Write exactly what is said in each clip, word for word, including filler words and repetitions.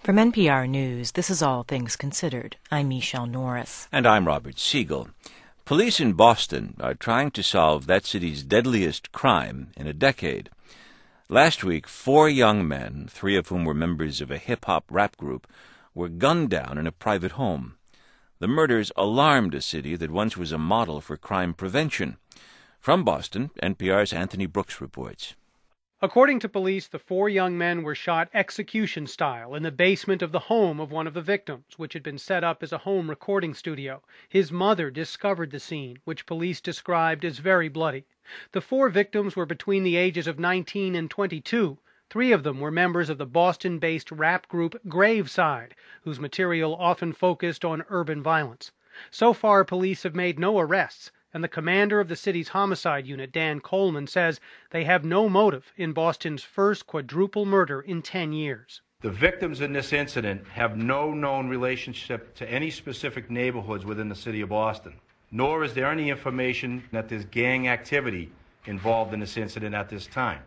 From N P R News, this is All Things Considered. I'm Michelle Norris. And I'm Robert Siegel. Police in Boston are trying to solve that city's deadliest crime in a decade. Last week, four young men, three of whom were members of a hip-hop rap group, were gunned down in a private home. The murders alarmed a city that once was a model for crime prevention. From Boston, N P R's Anthony Brooks reports. According to police, the four young men were shot execution style in the basement of the home of one of the victims, which had been set up as a home recording studio. His mother discovered the scene, which police described as very bloody. The four victims were between the ages of nineteen and twenty-two. Three of them were members of the Boston-based rap group Graveside, whose material often focused on urban violence. So far, police have made no arrests, and the commander of the city's homicide unit, Dan Coleman, says they have no motive in Boston's first quadruple murder in ten years. The victims in this incident have no known relationship to any specific neighborhoods within the city of Boston, nor is there any information that there's gang activity involved in this incident at this time.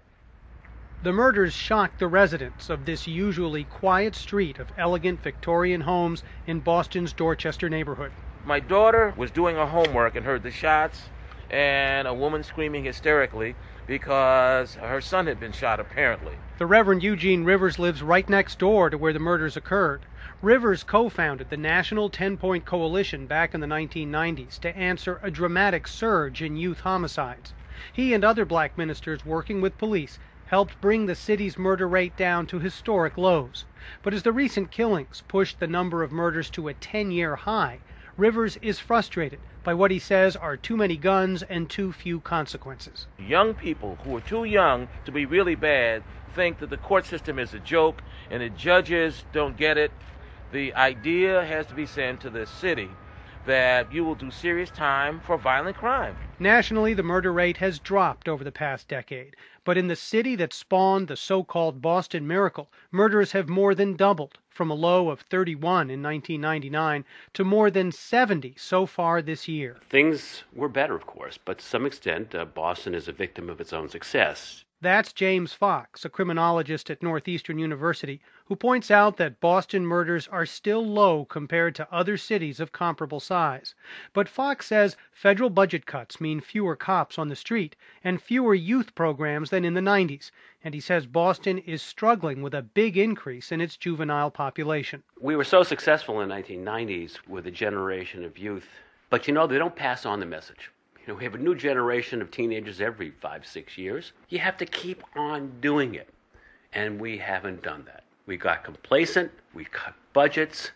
The murders shocked the residents of this usually quiet street of elegant Victorian homes in Boston's Dorchester neighborhood. My daughter was doing her homework and heard the shots and a woman screaming hysterically because her son had been shot, apparently. The Reverend Eugene Rivers lives right next door to where the murders occurred. Rivers co-founded the National Ten-Point Coalition back in the nineteen nineties to answer a dramatic surge in youth homicides. He and other black ministers working with police helped bring the city's murder rate down to historic lows. But as the recent killings pushed the number of murders to a ten-year high, Rivers is frustrated by what he says are too many guns and too few consequences. Young people who are too young to be really bad think that the court system is a joke and the judges don't get it. The idea has to be sent to the city that you will do serious time for violent crime. Nationally, the murder rate has dropped over the past decade. But in the city that spawned the so-called Boston Miracle, murders have more than doubled, from a low of thirty-one in nineteen ninety-nine to more than seventy so far this year. Things were better, of course, but to some extent, uh, Boston is a victim of its own success. That's James Fox, a criminologist at Northeastern University, who points out that Boston murders are still low compared to other cities of comparable size. But Fox says federal budget cuts mean fewer cops on the street and fewer youth programs than in the nineties. And he says Boston is struggling with a big increase in its juvenile population. We were so successful in the nineteen nineties with a generation of youth, but you know, they don't pass on the message. You know, we have a new generation of teenagers every five, six years. You have to keep on doing it. And we haven't done that. We got complacent. We cut budgets.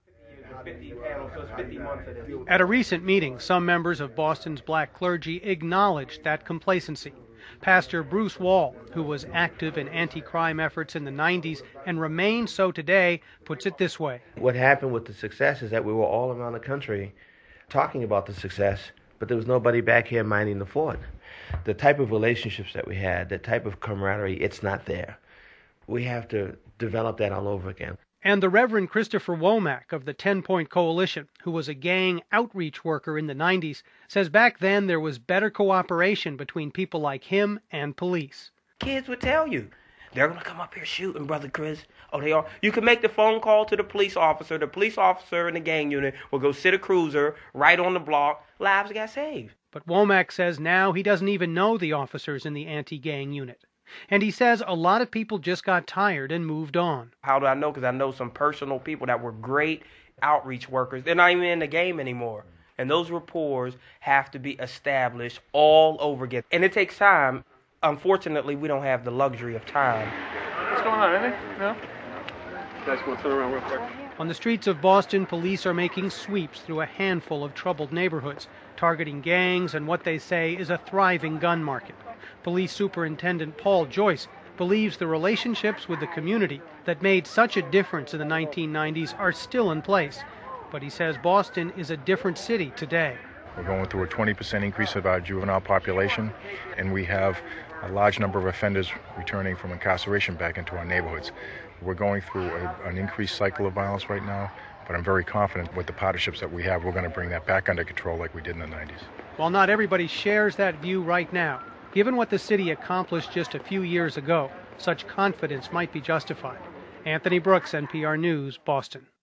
At a recent meeting, some members of Boston's black clergy acknowledged that complacency. Pastor Bruce Wall, who was active in anti-crime efforts in the nineties and remains so today, puts it this way. What happened with the success is that we were all around the country talking about the success, but there was nobody back here minding the fort. The type of relationships that we had, the type of camaraderie, it's not there. We have to develop that all over again. And the Reverend Christopher Womack of the Ten-Point Coalition, who was a gang outreach worker in the nineties, says back then there was better cooperation between people like him and police. Kids would tell you, they're going to come up here shooting, Brother Chris. Oh, they are? You can make the phone call to the police officer. The police officer in the gang unit will go sit a cruiser right on the block. Lives got saved. But Womack says now he doesn't even know the officers in the anti-gang unit. And he says a lot of people just got tired and moved on. How do I know? Because I know some personal people that were great outreach workers. They're not even in the game anymore. And those rapports have to be established all over again. And it takes time. Unfortunately, we don't have the luxury of time. What's going on, anything? No? You guys want to turn around real quick? On the streets of Boston, police are making sweeps through a handful of troubled neighborhoods, targeting gangs and what they say is a thriving gun market. Police Superintendent Paul Joyce believes the relationships with the community that made such a difference in the nineteen nineties are still in place. But he says Boston is a different city today. We're going through a twenty percent increase of our juvenile population, and we have a large number of offenders returning from incarceration back into our neighborhoods. We're going through a, an increased cycle of violence right now, but I'm very confident with the partnerships that we have, we're going to bring that back under control like we did in the nineties. While not everybody shares that view right now, given what the city accomplished just a few years ago, such confidence might be justified. Anthony Brooks, N P R News, Boston.